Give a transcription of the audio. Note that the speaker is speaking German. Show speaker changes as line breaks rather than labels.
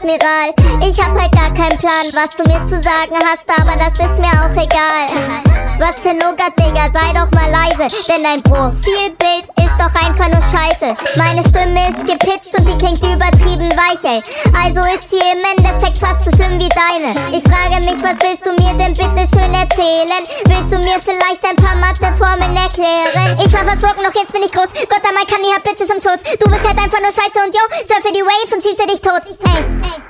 Admiral. Ich hab halt gar keinen Plan, was du mir zu sagen hast, aber das ist mir auch egal. Was für Nougat, Digga, sei doch mal leise, denn dein Profilbild ist doch einfach nur scheiße. Meine Stimme ist gepitcht und die klingt übertrieben weich, ey. Also ist sie im Endeffekt fast so schlimm wie deine. Ich frage mich, was willst du mir denn bitte schön erzählen? Willst du mir vielleicht ein paar Matheformeln erklären? Ich war fast broken, doch jetzt bin ich groß. Gott, einmal kann ich hab Bitches im Schoß. Du bist halt einfach nur scheiße und yo, surfe die Wave und schieße dich tot. Hey, hey.